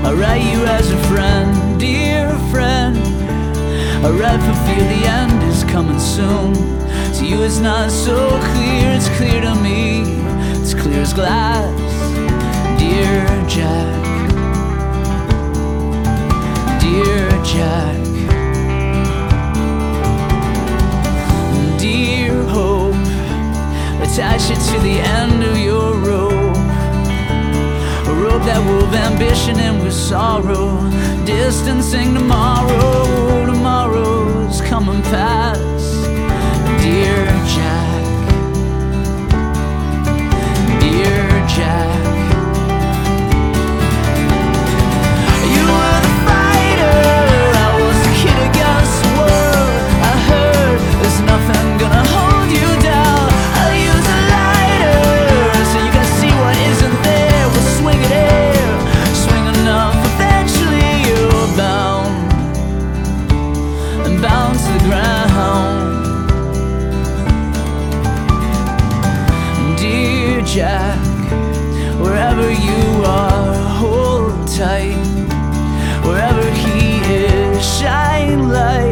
I write you as a friend, dear friend. I read for fear the end is coming soon. To you it's not so clear, it's clear to me. It's clear as glass, dear Jack. Dear Jack. Dear hope, attach it to the end of your rope. A rope that wove ambition in with sorrow, distancing tomorrow. Tomorrow's coming fast, dear Jack. Dear Jack. You were the fighter, I was the kid against the world. I heard there's nothing gonna hold you down. I'll use a lighter so you can see what isn't there. We'll swing it in, swing enough, eventually you're bound, and bound to the ground. Dear Jack, wherever you are, hold tight. Wherever he is, shine light.